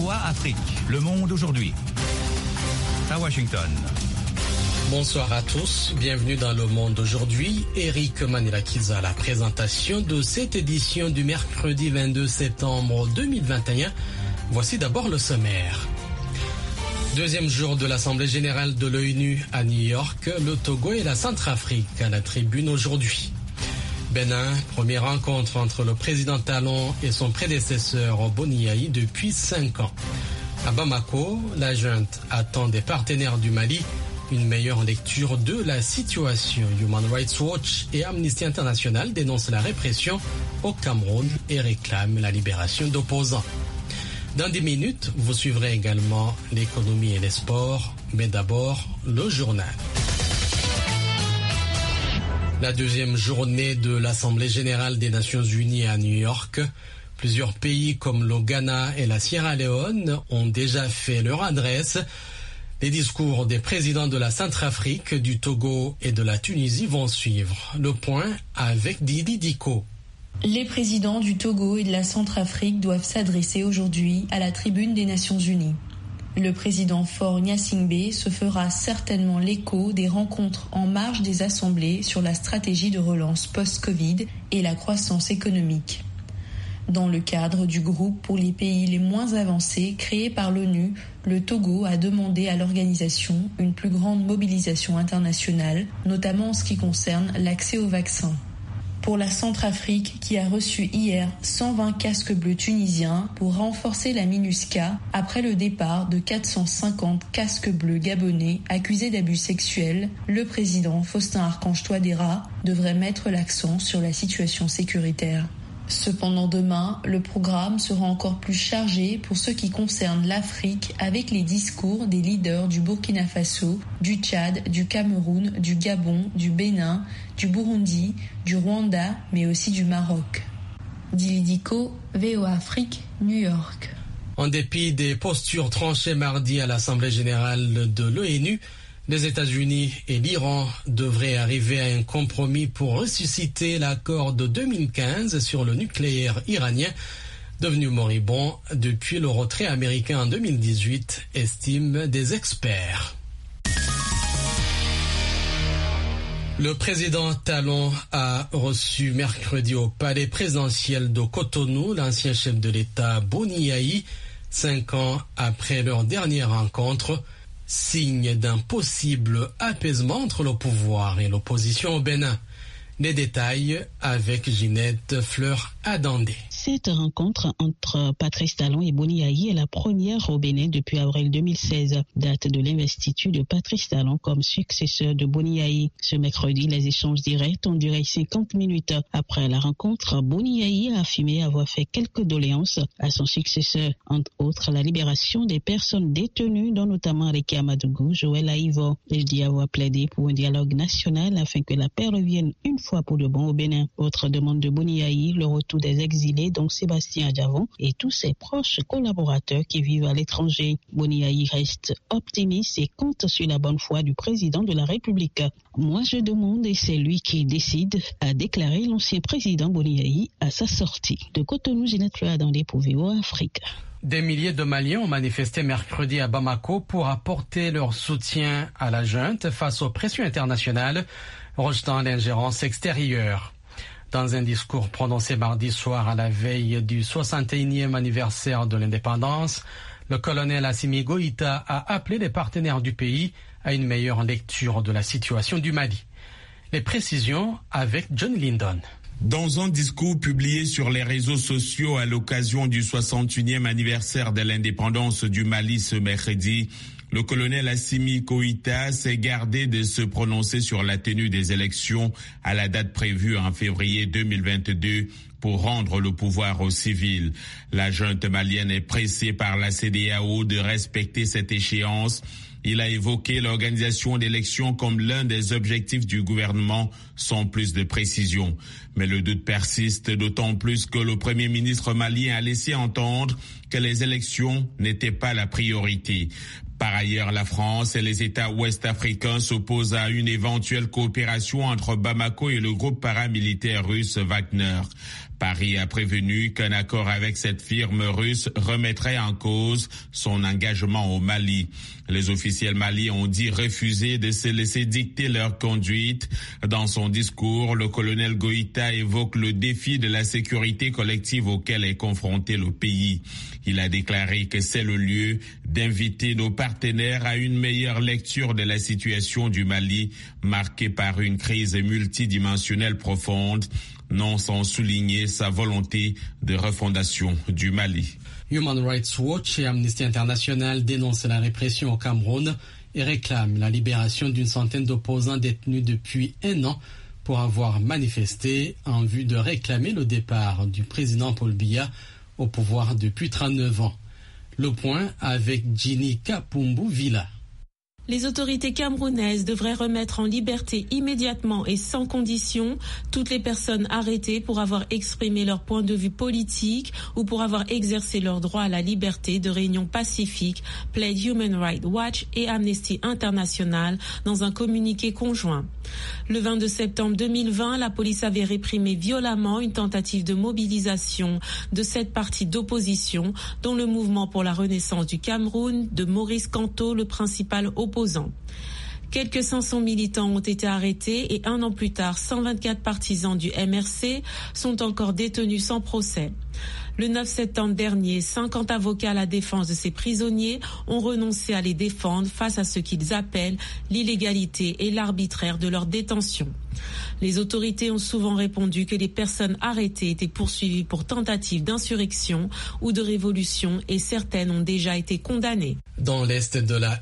VOA Afrique, le monde aujourd'hui. À Washington. Bonsoir à tous, bienvenue dans Le Monde aujourd'hui. Eric Manirakiza à la présentation de cette édition du mercredi 22 septembre 2021. Voici d'abord le sommaire. Deuxième jour de l'Assemblée générale de l'ONU à New York, le Togo et la Centrafrique à la tribune aujourd'hui. Bénin, première rencontre entre le président Talon et son prédécesseur Boni Yayi depuis 5 ans. À Bamako, la junte attend des partenaires du Mali une meilleure lecture de la situation. Human Rights Watch et Amnesty International dénoncent la répression au Cameroun et réclament la libération d'opposants. Dans 10 minutes, vous suivrez également l'économie et les sports, mais d'abord le journal. La deuxième journée de l'Assemblée générale des Nations unies à New York. Plusieurs pays comme le Ghana et la Sierra Leone ont déjà fait leur adresse. Les discours des présidents de la Centrafrique, du Togo et de la Tunisie vont suivre. Le point avec Didi Diko. Les présidents du Togo et de la Centrafrique doivent s'adresser aujourd'hui à la tribune des Nations Unies. Le président Faure Gnassingbé se fera certainement l'écho des rencontres en marge des assemblées sur la stratégie de relance post-Covid et la croissance économique. Dans le cadre du groupe pour les pays les moins avancés créé par l'ONU, le Togo a demandé à l'organisation une plus grande mobilisation internationale, notamment en ce qui concerne l'accès aux vaccins. Pour la Centrafrique, qui a reçu hier 120 casques bleus tunisiens pour renforcer la MINUSCA après le départ de 450 casques bleus gabonais accusés d'abus sexuels, le président Faustin Archange Touadéra devrait mettre l'accent sur la situation sécuritaire. Cependant demain, le programme sera encore plus chargé pour ce qui concerne l'Afrique avec les discours des leaders du Burkina Faso, du Tchad, du Cameroun, du Gabon, du Bénin, du Burundi, du Rwanda, mais aussi du Maroc. Dili Diko, VOA Afrique, New York. En dépit des postures tranchées mardi à l'Assemblée générale de l'ONU, les États-Unis et l'Iran devraient arriver à un compromis pour ressusciter l'accord de 2015 sur le nucléaire iranien, devenu moribond depuis le retrait américain en 2018, estiment des experts. Le président Talon a reçu mercredi au palais présidentiel de Cotonou l'ancien chef de l'État Boni Yayi, 5 ans après leur dernière rencontre. Signe d'un possible apaisement entre le pouvoir et l'opposition au Bénin. Les détails avec Ginette Fleur-Adandé. Cette rencontre entre Patrice Talon et Boni Yayi est la première au Bénin depuis avril 2016, date de l'investiture de Patrice Talon comme successeur de Boni Yayi. Ce mercredi, les échanges directs ont duré 50 minutes. Après la rencontre, Boni Yayi a affirmé avoir fait quelques doléances à son successeur, entre autres la libération des personnes détenues, dont notamment Ricky Amadougou, Joël Aïvo. Il dit avoir plaidé pour un dialogue national afin que la paix revienne une fois pour de bon au Bénin. Autre demande de Boni Yayi, le retour des exilés, donc Sébastien Adjavon et tous ses proches collaborateurs qui vivent à l'étranger. Boni Yayi reste optimiste et compte sur la bonne foi du président de la République. Moi je demande et c'est lui qui décide, a déclaré l'ancien président Boni Yayi à sa sortie. De Cotonou, Ginette Fleur-Adandé pour VOA Afrique. Des milliers de Maliens ont manifesté mercredi à Bamako pour apporter leur soutien à la junte face aux pressions internationales, rejetant l'ingérence extérieure. Dans un discours prononcé mardi soir à la veille du 61e anniversaire de l'indépendance, le colonel Assimi Goïta a appelé les partenaires du pays à une meilleure lecture de la situation du Mali. Les précisions avec John Lyndon. Dans un discours publié sur les réseaux sociaux à l'occasion du 61e anniversaire de l'indépendance du Mali ce mercredi, le colonel Assimi Goïta s'est gardé de se prononcer sur la tenue des élections à la date prévue en février 2022 pour rendre le pouvoir aux civils. La junte malienne est pressée par la CEDEAO de respecter cette échéance. Il a évoqué l'organisation d'élections comme l'un des objectifs du gouvernement sans plus de précision. Mais le doute persiste, d'autant plus que le Premier ministre malien a laissé entendre que les élections n'étaient pas la priorité. Par ailleurs, la France et les États ouest-africains s'opposent à une éventuelle coopération entre Bamako et le groupe paramilitaire russe Wagner. Paris a prévenu qu'un accord avec cette firme russe remettrait en cause son engagement au Mali. Les officiels maliens ont dit refuser de se laisser dicter leur conduite. Dans son discours, le colonel Goïta évoque le défi de la sécurité collective auquel est confronté le pays. Il a déclaré que c'est le lieu d'inviter nos partenaires à une meilleure lecture de la situation du Mali, marquée par une crise multidimensionnelle profonde, non sans souligner sa volonté de refondation du Mali. Human Rights Watch et Amnesty International dénoncent la répression au Cameroun et réclament la libération d'une centaine d'opposants détenus depuis 1 an pour avoir manifesté en vue de réclamer le départ du président Paul Biya au pouvoir depuis 39 ans. Le point avec Ginny Kapumbu Villa. Les autorités camerounaises devraient remettre en liberté immédiatement et sans condition toutes les personnes arrêtées pour avoir exprimé leur point de vue politique ou pour avoir exercé leur droit à la liberté de réunion pacifique, plaide Human Rights Watch et Amnesty International dans un communiqué conjoint. Le 22 septembre 2020, la police avait réprimé violemment une tentative de mobilisation de 7 partis d'opposition, dont le Mouvement pour la Renaissance du Cameroun, de Maurice Kamto, le principal opposant. Quelques 500 militants ont été arrêtés et 1 an plus tard, 124 partisans du MRC sont encore détenus sans procès. Le 9 septembre dernier, 50 avocats à la défense de ces prisonniers ont renoncé à les défendre face à ce qu'ils appellent l'illégalité et l'arbitraire de leur détention. Les autorités ont souvent répondu que les personnes arrêtées étaient poursuivies pour tentative d'insurrection ou de révolution et certaines ont déjà été condamnées. Dans l'est de la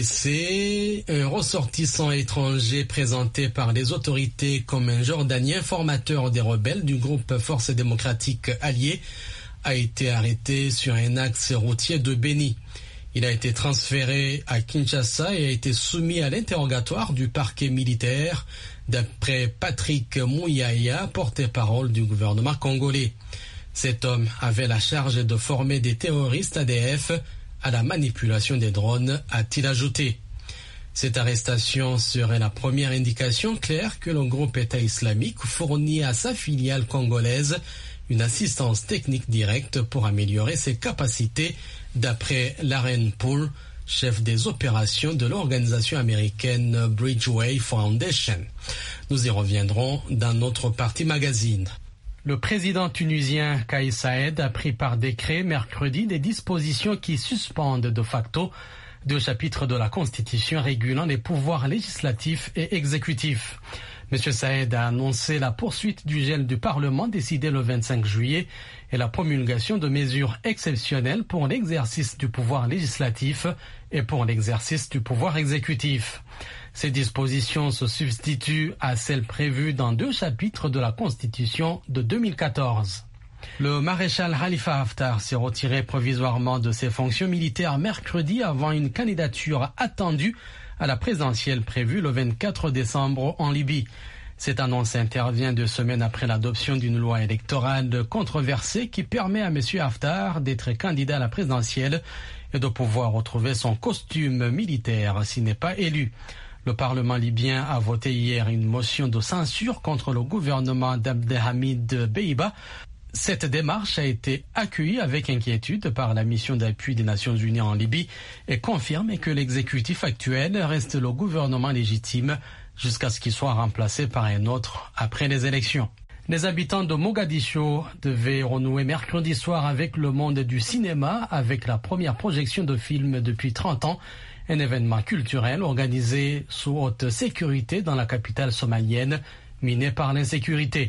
RDC, un ressortissant étranger présenté par les autorités comme un Jordanien formateur des rebelles du groupe Forces démocratiques alliées a été arrêté sur un axe routier de Beni. Il a été transféré à Kinshasa et a été soumis à l'interrogatoire du parquet militaire, d'après Patrick Mouyaya, porte-parole du gouvernement congolais. Cet homme avait la charge de former des terroristes ADF à la manipulation des drones, a-t-il ajouté. Cette arrestation serait la première indication claire que le groupe État islamique fournit à sa filiale congolaise une assistance technique directe pour améliorer ses capacités, d'après Laren Poole, chef des opérations de l'organisation américaine Bridgeway Foundation. Nous y reviendrons dans notre partie magazine. Le président tunisien Kais Saied a pris par décret mercredi des dispositions qui suspendent de facto 2 chapitres de la Constitution régulant les pouvoirs législatifs et exécutifs. M. Saïd a annoncé la poursuite du gel du Parlement décidé le 25 juillet et la promulgation de mesures exceptionnelles pour l'exercice du pouvoir législatif et pour l'exercice du pouvoir exécutif. Ces dispositions se substituent à celles prévues dans 2 chapitres de la Constitution de 2014. Le maréchal Khalifa Haftar s'est retiré provisoirement de ses fonctions militaires mercredi avant une candidature attendue à la présidentielle prévue le 24 décembre en Libye. Cette annonce intervient 2 semaines après l'adoption d'une loi électorale controversée qui permet à M. Haftar d'être candidat à la présidentielle et de pouvoir retrouver son costume militaire s'il n'est pas élu. Le Parlement libyen a voté hier une motion de censure contre le gouvernement d'Abdelhamid Beiba. Cette démarche a été accueillie avec inquiétude par la mission d'appui des Nations Unies en Libye et confirme que l'exécutif actuel reste le gouvernement légitime jusqu'à ce qu'il soit remplacé par un autre après les élections. Les habitants de Mogadiscio devaient renouer mercredi soir avec le monde du cinéma avec la première projection de films depuis 30 ans, un événement culturel organisé sous haute sécurité dans la capitale somalienne, minée par l'insécurité.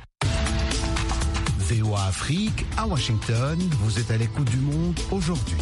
VOA Afrique, à Washington, vous êtes à l'écoute du monde aujourd'hui.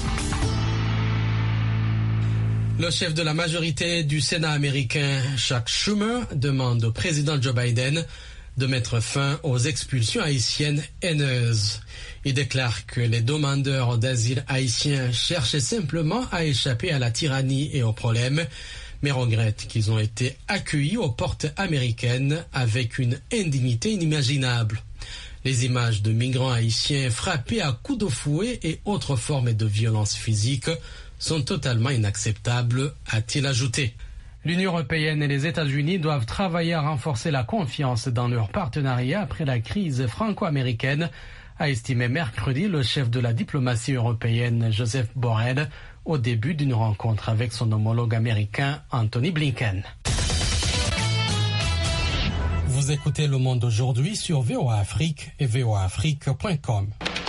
Le chef de la majorité du Sénat américain, Chuck Schumer, demande au président Joe Biden de mettre fin aux expulsions haïtiennes haineuses. Il déclare que les demandeurs d'asile haïtiens cherchaient simplement à échapper à la tyrannie et aux problèmes, mais regrette qu'ils ont été accueillis aux portes américaines avec une indignité inimaginable. Les images de migrants haïtiens frappés à coups de fouet et autres formes de violence physique sont totalement inacceptables, a-t-il ajouté. L'Union européenne et les États-Unis doivent travailler à renforcer la confiance dans leur partenariat après la crise franco-américaine, a estimé mercredi le chef de la diplomatie européenne Joseph Borrell au début d'une rencontre avec son homologue américain Anthony Blinken. Vous écoutez Le Monde aujourd'hui sur VOA Afrique et voaafrique.com.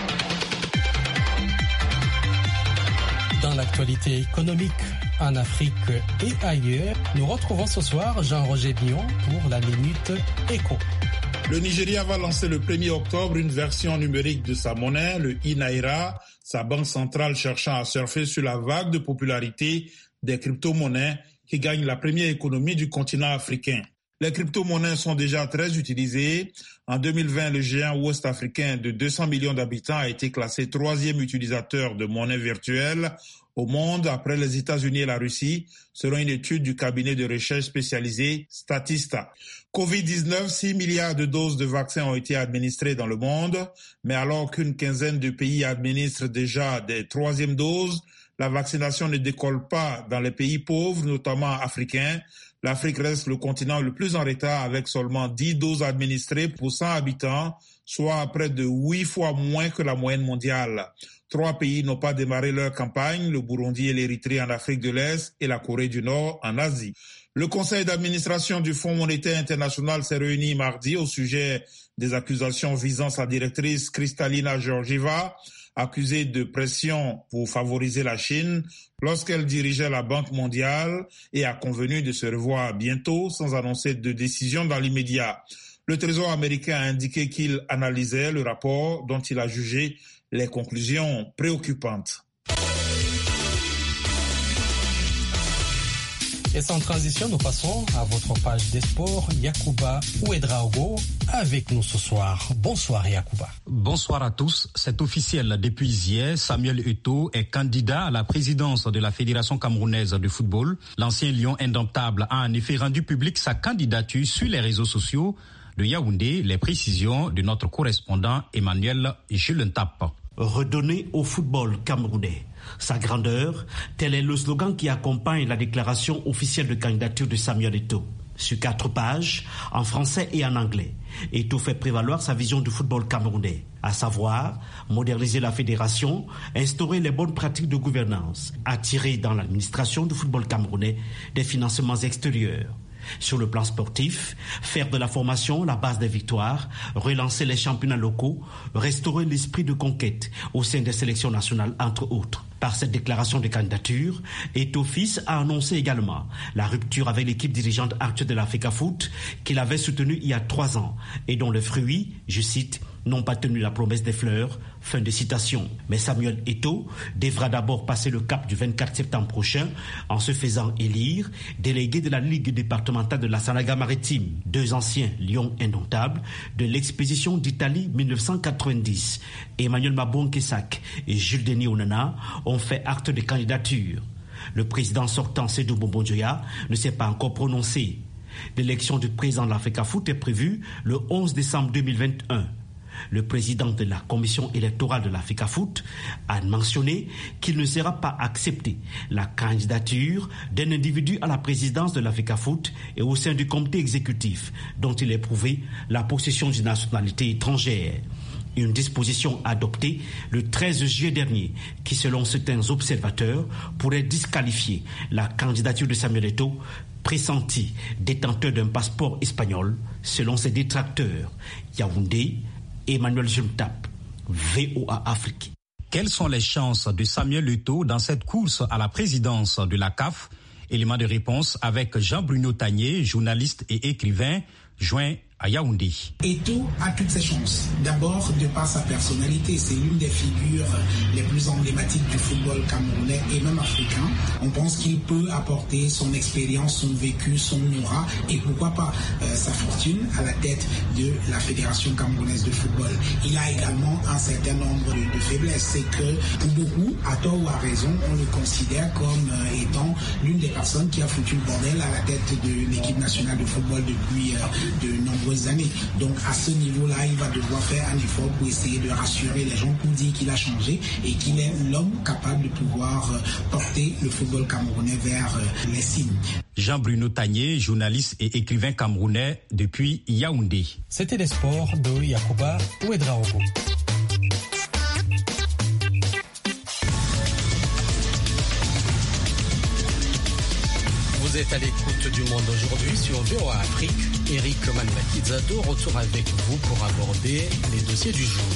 Dans l'actualité économique, en Afrique et ailleurs, nous retrouvons ce soir Jean-Roger Bion pour la Minute Éco. Le Nigeria va lancer le 1er octobre une version numérique de sa monnaie, le e-Naira, sa banque centrale cherchant à surfer sur la vague de popularité des crypto-monnaies qui gagnent la première économie du continent africain. Les crypto-monnaies sont déjà très utilisées. En 2020, le géant ouest-africain de 200 millions d'habitants a été classé 3e utilisateur de monnaie virtuelle au monde après les États-Unis et la Russie, selon une étude du cabinet de recherche spécialisé Statista. Covid-19, 6 milliards de doses de vaccins ont été administrées dans le monde, mais alors qu'une quinzaine de pays administrent déjà des 3e doses, la vaccination ne décolle pas dans les pays pauvres, notamment africains. L'Afrique reste le continent le plus en retard avec seulement 10 doses administrées pour 100 habitants, soit près de 8 fois moins que la moyenne mondiale. 3 pays n'ont pas démarré leur campagne, le Burundi et l'Érythrée en Afrique de l'Est et la Corée du Nord en Asie. Le conseil d'administration du Fonds monétaire international s'est réuni mardi au sujet des accusations visant sa directrice Kristalina Georgieva, accusée de pression pour favoriser la Chine lorsqu'elle dirigeait la Banque mondiale et a convenu de se revoir bientôt sans annoncer de décision dans l'immédiat. Le Trésor américain a indiqué qu'il analysait le rapport dont il a jugé les conclusions préoccupantes. Et sans transition, nous passons à votre page des sports. Yacouba Ouedraogo avec nous ce soir. Bonsoir Yacouba. Bonsoir à tous. C'est officiel depuis hier. Samuel Eto'o est candidat à la présidence de la Fédération camerounaise de football. L'ancien lion indomptable a en effet rendu public sa candidature sur les réseaux sociaux. De Yaoundé, les précisions de notre correspondant Emmanuel Julentap. Redonner au football camerounais sa grandeur, tel est le slogan qui accompagne la déclaration officielle de candidature de Samuel Eto'o. Sur 4 pages, en français et en anglais, Eto'o fait prévaloir sa vision du football camerounais, à savoir moderniser la fédération, instaurer les bonnes pratiques de gouvernance, attirer dans l'administration du football camerounais des financements extérieurs. Sur le plan sportif, faire de la formation la base des victoires, relancer les championnats locaux, restaurer l'esprit de conquête au sein des sélections nationales, entre autres. Par cette déclaration de candidature, Eto'o Fils a annoncé également la rupture avec l'équipe dirigeante actuelle de l'Africafoot qu'il avait soutenue il y a 3 ans et dont les fruits, je cite, n'ont pas tenu la promesse des fleurs, fin de citation. Mais Samuel Eto'o devra d'abord passer le cap du 24 septembre prochain en se faisant élire délégué de la Ligue départementale de la Sanaga-Maritime. 2 anciens lions indomptables de l'expédition d'Italie 1990, Emmanuel Mabouan-Kesak et Jules Denis Onana, ont fait acte de candidature. Le président sortant Sédou Bombondjoya ne s'est pas encore prononcé. L'élection du président de l'Africafoot est prévue le 11 décembre 2021. Le président de la commission électorale de l'Africafoot a mentionné qu'il ne sera pas accepté la candidature d'un individu à la présidence de l'Africafoot et au sein du comité exécutif dont il a prouvé la possession d'une nationalité étrangère. Une disposition adoptée le 13 juillet dernier qui, selon certains observateurs, pourrait disqualifier la candidature de Samuel Eto'o, pressenti détenteur d'un passeport espagnol, selon ses détracteurs. Yaoundé, Emmanuel Julentap, VOA Afrique. Quelles sont les chances de Samuel Eto'o dans cette course à la présidence de la CAF? Élément de réponse avec Jean-Bruno Tagné, journaliste et écrivain, joint à Yaoundé. Eto'o a toutes ses chances. D'abord, de par sa personnalité, c'est l'une des figures les plus emblématiques du football camerounais et même africain. On pense qu'il peut apporter son expérience, son vécu, son aura et pourquoi pas sa fortune à la tête de la Fédération camerounaise de football. Il a également un certain nombre de faiblesses. C'est que pour beaucoup, à tort ou à raison, on le considère comme étant l'une des personnes qui a foutu le bordel à la tête de l'équipe nationale de football depuis de nombreuses nombreuses années. Donc à ce niveau-là, il va devoir faire un effort pour essayer de rassurer les gens, pour dire qu'il a changé et qu'il est l'homme capable de pouvoir porter le football camerounais vers les cimes. Jean-Bruno Tagné, journaliste et écrivain camerounais depuis Yaoundé. C'était les sports de Yacouba Ouedraogo. Vous êtes à l'écoute du Monde aujourd'hui sur VOA Afrique. Eric Manilakizado retour avec vous pour aborder les dossiers du jour.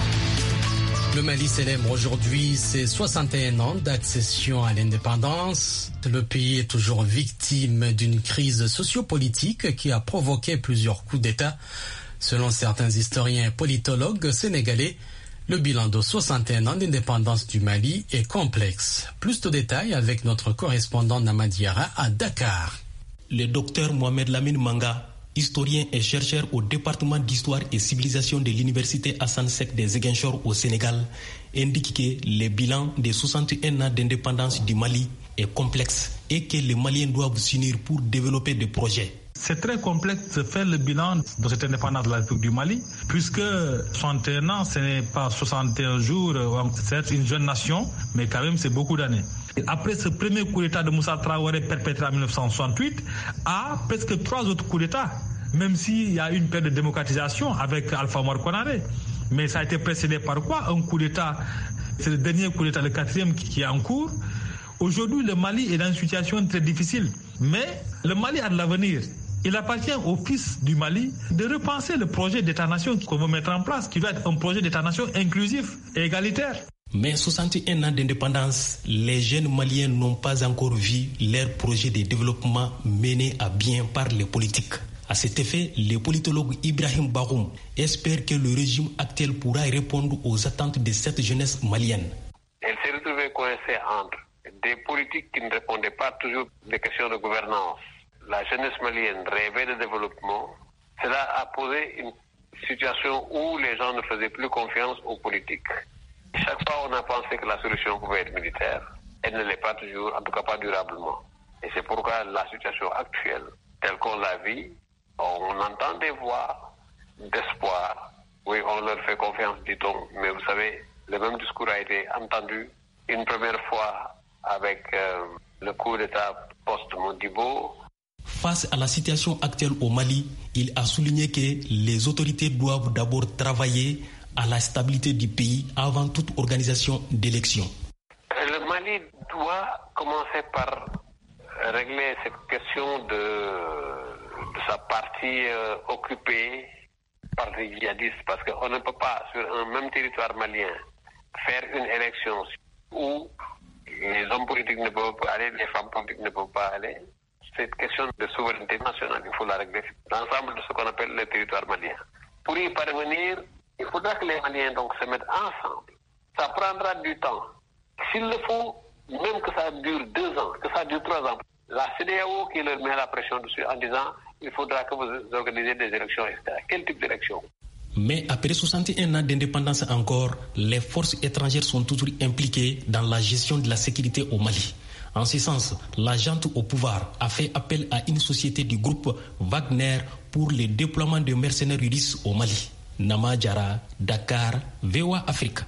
Le Mali célèbre aujourd'hui ses 61 ans d'accession à l'indépendance. Le pays est toujours victime d'une crise sociopolitique qui a provoqué plusieurs coups d'État. Selon certains historiens et politologues sénégalais, le bilan de 61 ans d'indépendance du Mali est complexe. Plus de détails avec notre correspondant Namadiara à Dakar. Le docteur Mohamed Lamine Manga, historien et chercheur au département d'histoire et civilisation de l'université Hassan Sek des Ziguinchor au Sénégal, indique que le bilan des 61 ans d'indépendance du Mali est complexe et que les Maliens doivent s'unir pour développer des projets. C'est très complexe de faire le bilan de cette indépendance de la République du Mali, puisque 61 ans, ce n'est pas 61 jours, c'est une jeune nation, mais quand même c'est beaucoup d'années. Après ce premier coup d'État de Moussa Traoré perpétré en 1968, à presque 3 autres coups d'État, même s'il y a une période de démocratisation avec Alpha Omar Konaré. Mais ça a été précédé par quoi? Un coup d'État, c'est le dernier coup d'État, le 4e qui est en cours. Aujourd'hui, le Mali est dans une situation très difficile, mais le Mali a de l'avenir. Il appartient aux fils du Mali de repenser le projet d'État-nation qu'on veut mettre en place, qui doit être un projet d'État-nation inclusif et égalitaire. Mais 61 ans d'indépendance, les jeunes Maliens n'ont pas encore vu leur projet de développement mené à bien par les politiques. À cet effet, le politologue Ibrahim Baroum espère que le régime actuel pourra répondre aux attentes de cette jeunesse malienne. Elle s'est retrouvée coincée entre des politiques qui ne répondaient pas toujours aux questions de gouvernance. La jeunesse malienne rêvait de développement. Cela a posé une situation où les gens ne faisaient plus confiance aux politiques. Chaque fois, on a pensé que la solution pouvait être militaire. Elle ne l'est pas toujours, en tout cas pas durablement. Et c'est pourquoi la situation actuelle, telle qu'on la vit, on entend des voix d'espoir. Oui, on leur fait confiance, dit-on. Mais vous savez, le même discours a été entendu une première fois avec le coup d'État post-Modibo. Face à la situation actuelle au Mali, il a souligné que les autorités doivent d'abord travailler à la stabilité du pays avant toute organisation d'élection. Le Mali doit commencer par régler cette question de sa partie occupée par les djihadistes, parce qu'on ne peut pas, sur un même territoire malien, faire une élection où les hommes politiques ne peuvent pas aller, les femmes politiques ne peuvent pas aller. Cette question de souveraineté nationale, il faut la régler dans l'ensemble de ce qu'on appelle le territoire malien. Pour y parvenir, il faudra que les Maliens donc se mettent ensemble. Ça prendra du temps. S'il le faut, même que ça dure 2 ans, que ça dure 3 ans, la CEDEAO qui leur met la pression dessus en disant il faudra que vous organisez des élections, etc. Quel type d'élection? Mais après 61 ans d'indépendance encore, les forces étrangères sont toujours impliquées dans la gestion de la sécurité au Mali. En ce sens, la junte au pouvoir a fait appel à une société du groupe Wagner pour le déploiement de mercenaires russes au Mali. Nama Diara, Dakar, VOA Afrique.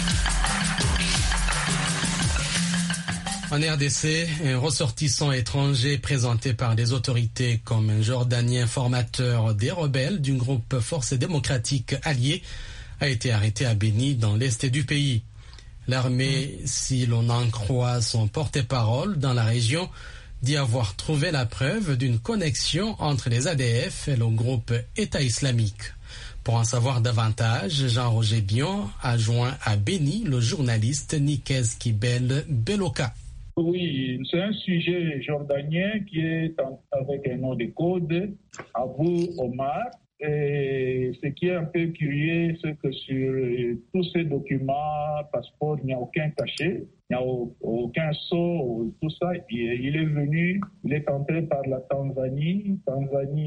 En RDC, un ressortissant étranger présenté par des autorités comme un Jordanien formateur des rebelles d'un groupe Forces démocratiques alliées a été arrêté à Beni dans l'est du pays. L'armée, si l'on en croit son porte-parole dans la région, dit avoir trouvé la preuve d'une connexion entre les ADF et le groupe État islamique. Pour en savoir davantage, Jean-Roger Bion a joint à Beni le journaliste Nikez Kibel Beloka. Oui, c'est un sujet jordanien qui est avec un nom de code, Abou Omar. Et ce qui est un peu curieux, c'est que sur tous ces documents, passeports, il n'y a aucun cachet, il n'y a aucun sceau, tout ça. Il est venu, il est entré par la Tanzanie. Tanzanie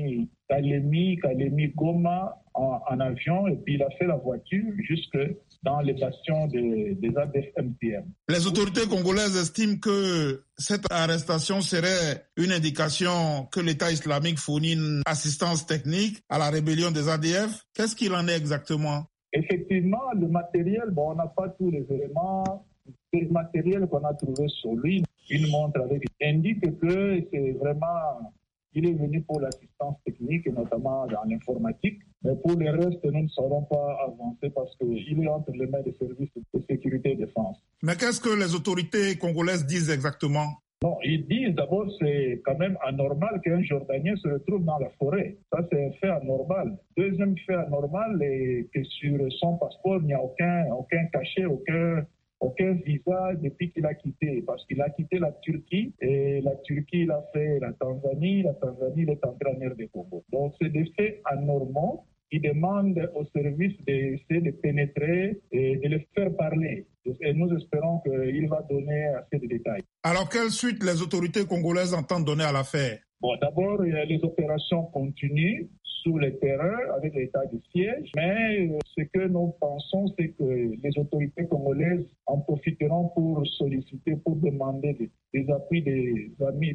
Kalemi-Goma en avion, et puis il a fait la voiture jusque dans les bastions des ADF-MTM. Les autorités congolaises estiment que cette arrestation serait une indication que l'État islamique fournit une assistance technique à la rébellion des ADF. Qu'est-ce qu'il en est exactement? Effectivement, le matériel, on n'a pas tous les éléments. Le matériel qu'on a trouvé sur lui, une montre indique que c'est vraiment... Il est venu pour l'assistance technique, et notamment dans l'informatique. Mais pour le reste, nous ne saurons pas avancer parce qu'il est entre les mains des services de sécurité et de défense. Mais qu'est-ce que les autorités congolaises disent exactement? Non, ils disent d'abord c'est quand même anormal qu'un Jordanien se retrouve dans la forêt. Ça, c'est un fait anormal. Deuxième fait anormal est que sur son passeport, il n'y a aucun cachet, aucun visa depuis qu'il a quitté, parce qu'il a quitté la Turquie et la Turquie, il a fait la Tanzanie, il est entré en RD Congo. Donc c'est des faits anormaux qui demandent aux services d'essayer de pénétrer et de les faire parler. Et nous espérons qu'il va donner assez de détails. Alors quelle suite les autorités congolaises entendent donner à l'affaire? D'abord, les opérations continuent sous le terrain avec l'état de siège, mais ce que nous pensons, c'est que les autorités congolaises en profiteront pour solliciter, pour demander des appuis des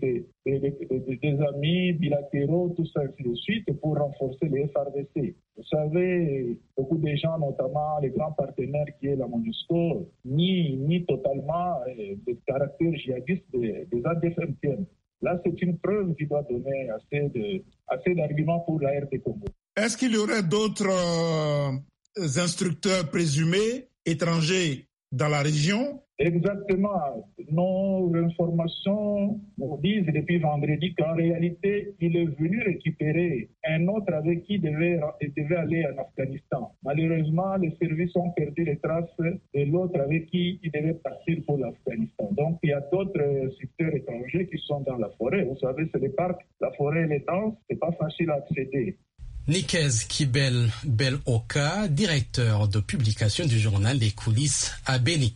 amis bilatéraux, tout ça, ainsi de suite, pour renforcer les FARDC. Vous savez, beaucoup de gens, notamment les grands partenaires qui est la MONUSCO, nient totalement le caractère djihadiste des ADF-MTM. Là, c'est une preuve qui doit donner assez d'arguments pour la RD Congo. Est-ce qu'il y aurait d'autres instructeurs présumés étrangers dans la région? Exactement. Nos informations nous disent depuis vendredi qu'en réalité, il est venu récupérer un autre avec qui il devait aller en Afghanistan. Malheureusement, les services ont perdu les traces de l'autre avec qui il devait partir pour l'Afghanistan. Donc, il y a d'autres secteurs étrangers qui sont dans la forêt. Vous savez, c'est les parcs. La forêt, elle est dense. C'est pas facile à accéder. Nikez Kibel Beloka, directeur de publication du journal Les Coulisses à Beni.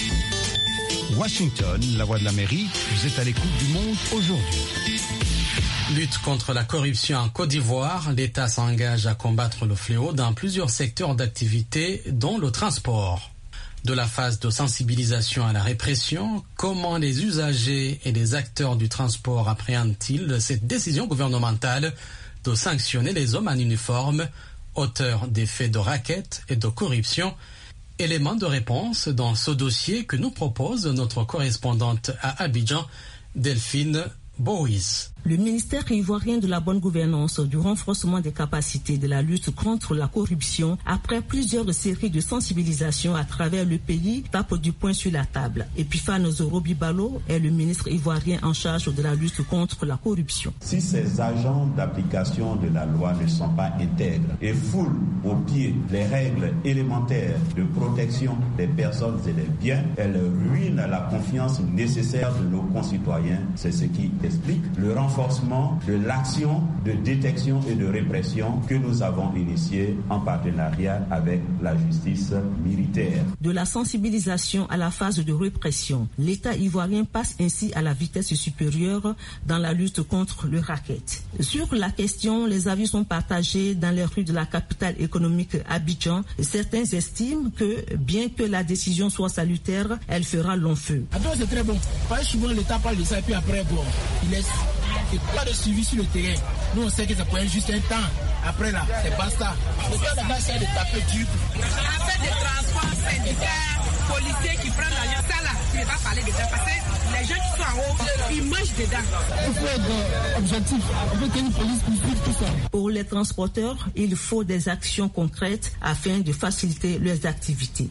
Washington, la voix de l'Amérique, vous êtes à l'écoute du monde aujourd'hui. Lutte contre la corruption en Côte d'Ivoire, l'État s'engage à combattre le fléau dans plusieurs secteurs d'activité, dont le transport. De la phase de sensibilisation à la répression, comment les usagers et les acteurs du transport appréhendent-ils cette décision gouvernementale de sanctionner les hommes en uniforme, auteurs des faits de racket et de corruption? Élément de réponse dans ce dossier que nous propose notre correspondante à Abidjan, Delphine Bois. Le ministère ivoirien de la bonne gouvernance, du renforcement des capacités de la lutte contre la corruption, après plusieurs séries de sensibilisation à travers le pays, tape du poing sur la table. Epiphane Zoro-Bibalo est le ministre ivoirien en charge de la lutte contre la corruption. Si ces agents d'application de la loi ne sont pas intègres et foulent au pied les règles élémentaires de protection des personnes et des biens, elles ruinent la confiance nécessaire de nos concitoyens. C'est ce qui explique le renforcement de l'action de détection et de répression que nous avons initiée en partenariat avec la justice militaire. De la sensibilisation à la phase de répression, l'État ivoirien passe ainsi à la vitesse supérieure dans la lutte contre le racket. Sur la question, les avis sont partagés dans les rues de la capitale économique Abidjan. Certains estiment que, bien que la décision soit salutaire, elle fera long feu. Attends, c'est très bon. Pas souvent l'État parle de ça et puis après, bon, il laisse. Et pas de suivi sur le terrain. Nous, on sait que ça peut être juste un temps. Après, là, c'est pas ça. Le temps d'abord, c'est de taper dur. Affaire de transport, syndicats, policiers qui prennent l'argent, ça là, tu ne vas pas parler de ça. Parce que les gens qui sont en haut, ils mangent dedans. Il faut être objectif. Il faut qu'il y ait une police qui suive tout ça. Pour les transporteurs, il faut des actions concrètes afin de faciliter leurs activités.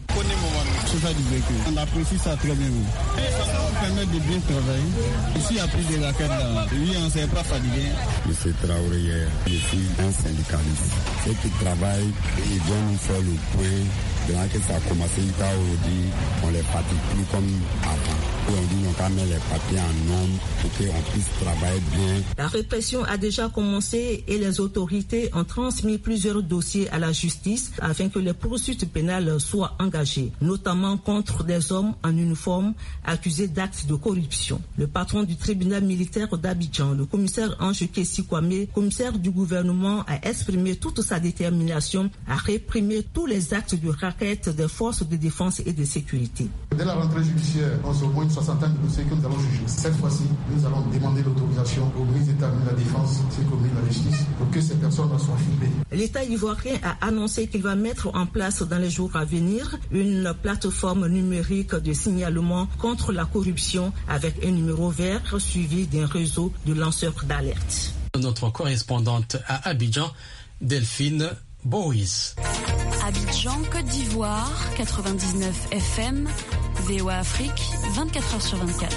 On apprécie ça très bien. Ça nous permet de bien travailler. Ici, il y a plus de raquettes là. Oui, on ne s'est pas fatigué. Monsieur Traoré hier, je suis un syndicaliste. Ceux qui travaillent, ils vont nous faire le point Maintenant que ça a commencé aujourd'hui, on ne les pratique plus comme avant. Aujourd'hui, on va mettre les papiers en norme pour qu'on puisse travailler bien. La répression a déjà commencé et les autorités ont transmis plusieurs dossiers à la justice afin que les poursuites pénales soient engagées, notamment contre des hommes en uniforme accusés d'actes de corruption. Le patron du tribunal militaire d'Abidjan, le commissaire Ange Kessi Kwame, commissaire du gouvernement, a exprimé toute sa détermination à réprimer tous les actes de racket des forces de défense et de sécurité. Dès la rentrée judiciaire, on se moins une soixantaine de dossiers que nous allons juger. Cette fois-ci, nous allons demander l'autorisation au ministre d'État de la Défense, c'est comme la justice, pour que ces personnes soient filmées. L'État ivoirien a annoncé qu'il va mettre en place dans les jours à venir une plateforme numérique de signalement contre la corruption avec un numéro vert suivi d'un réseau de lanceurs d'alerte. Notre correspondante à Abidjan, Delphine Boris. Abidjan, Côte d'Ivoire, 99 FM, VOA Afrique, 24h sur 24.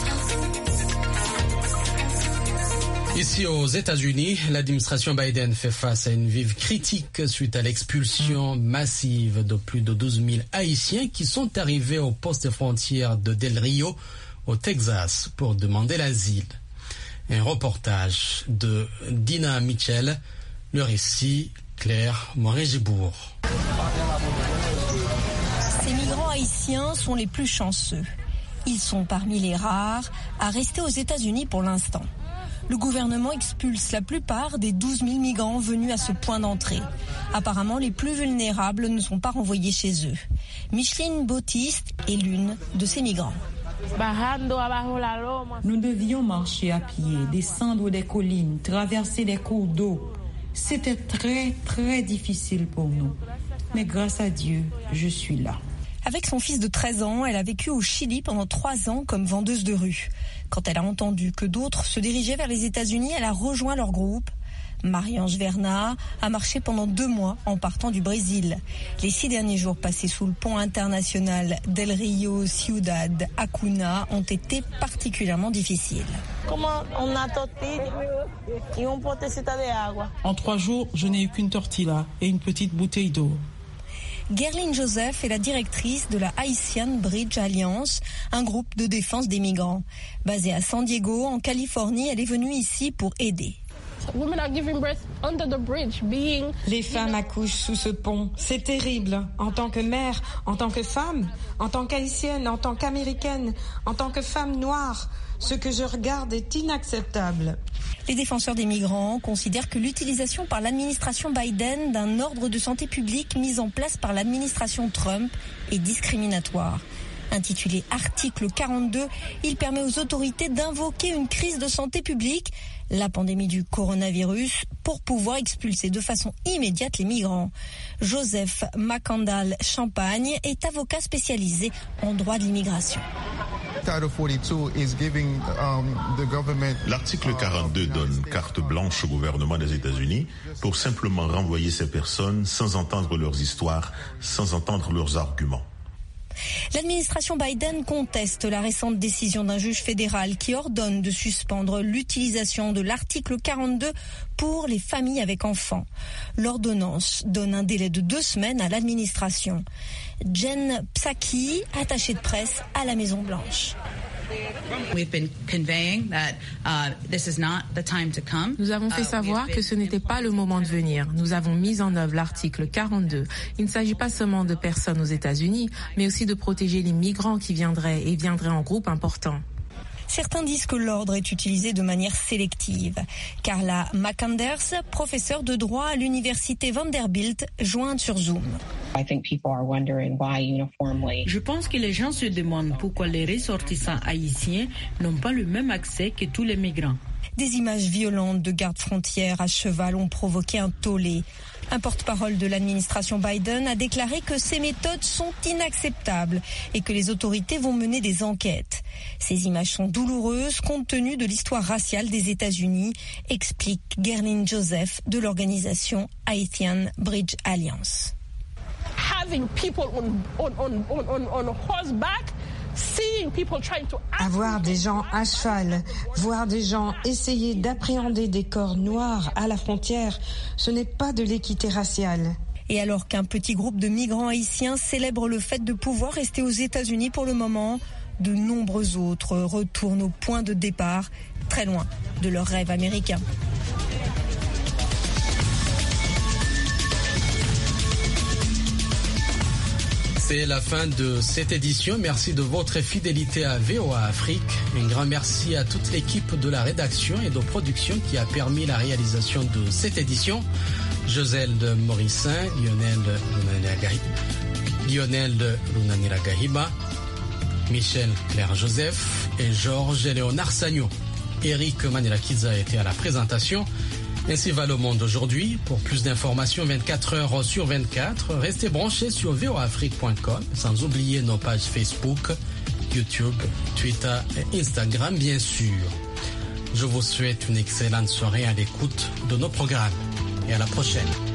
Ici aux États-Unis, l'administration Biden fait face à une vive critique suite à l'expulsion massive de plus de 12 000 Haïtiens qui sont arrivés au poste frontière de Del Rio, au Texas, pour demander l'asile. Un reportage de Dina Mitchell, le récit Claire Morin-Gibourg. Ces migrants haïtiens sont les plus chanceux. Ils sont parmi les rares à rester aux États-Unis pour l'instant. Le gouvernement expulse la plupart des 12 000 migrants venus à ce point d'entrée. Apparemment, les plus vulnérables ne sont pas renvoyés chez eux. Micheline Bautiste est l'une de ces migrants. Nous devions marcher à pied, descendre des collines, traverser des cours d'eau. C'était très, très difficile pour nous. Mais grâce à Dieu, je suis là. Avec son fils de 13 ans, elle a vécu au Chili pendant 3 ans comme vendeuse de rue. Quand elle a entendu que d'autres se dirigeaient vers les États-Unis, elle a rejoint leur groupe. Marie-Ange Verna a marché pendant 2 mois en partant du Brésil. Les 6 derniers jours passés sous le pont international Del Rio Ciudad Acuna ont été particulièrement difficiles. En 3 jours, je n'ai eu qu'une tortilla et une petite bouteille d'eau. Gerline Joseph est la directrice de la Haitian Bridge Alliance, un groupe de défense des migrants. Basée à San Diego, en Californie, elle est venue ici pour aider. Les femmes accouchent sous ce pont. C'est terrible. En tant que mère, en tant que femme, en tant qu'haïtienne, en tant qu'américaine, en tant que femme noire, ce que je regarde est inacceptable. Les défenseurs des migrants considèrent que l'utilisation par l'administration Biden d'un ordre de santé publique mis en place par l'administration Trump est discriminatoire. Intitulé Article 42, il permet aux autorités d'invoquer une crise de santé publique, la pandémie du coronavirus, pour pouvoir expulser de façon immédiate les migrants. Joseph Macandal Champagne est avocat spécialisé en droit de l'immigration. L'article 42 donne carte blanche au gouvernement des États-Unis pour simplement renvoyer ces personnes sans entendre leurs histoires, sans entendre leurs arguments. L'administration Biden conteste la récente décision d'un juge fédéral qui ordonne de suspendre l'utilisation de l'article 42 pour les familles avec enfants. L'ordonnance donne un délai de 2 semaines à l'administration. Jen Psaki, attachée de presse à la Maison-Blanche. Nous avons fait savoir que ce n'était pas le moment de venir. Nous avons mis en œuvre l'article 42. Il ne s'agit pas seulement de personnes aux États-Unis, mais aussi de protéger les migrants qui viendraient en groupe important. Certains disent que l'ordre est utilisé de manière sélective. Carla McAnders, professeure de droit à l'université Vanderbilt, jointe sur Zoom. Je pense que les gens se demandent pourquoi les ressortissants haïtiens n'ont pas le même accès que tous les migrants. Des images violentes de gardes-frontières à cheval ont provoqué un tollé. Un porte-parole de l'administration Biden a déclaré que ces méthodes sont inacceptables et que les autorités vont mener des enquêtes. Ces images sont douloureuses compte tenu de l'histoire raciale des États-Unis, explique Gerline Joseph de l'organisation Haitian Bridge Alliance. Avoir des gens à cheval, voir des gens essayer d'appréhender des corps noirs à la frontière, ce n'est pas de l'équité raciale. Et alors qu'un petit groupe de migrants haïtiens célèbre le fait de pouvoir rester aux États-Unis pour le moment, de nombreux autres retournent au point de départ, très loin de leur rêve américain. C'est la fin de cette édition. Merci de votre fidélité à VOA Afrique. Un grand merci à toute l'équipe de la rédaction et de production qui a permis la réalisation de cette édition. Joselle de Morissin, Lionel de Lunanira Gahiba, Michel Claire Joseph et Georges Léonard Sagno. Eric Manirakiza a été à la présentation. Ainsi va le monde aujourd'hui. Pour plus d'informations 24 heures sur 24, restez branchés sur voafrique.com, sans oublier nos pages Facebook, YouTube, Twitter et Instagram bien sûr. Je vous souhaite une excellente soirée à l'écoute de nos programmes et à la prochaine.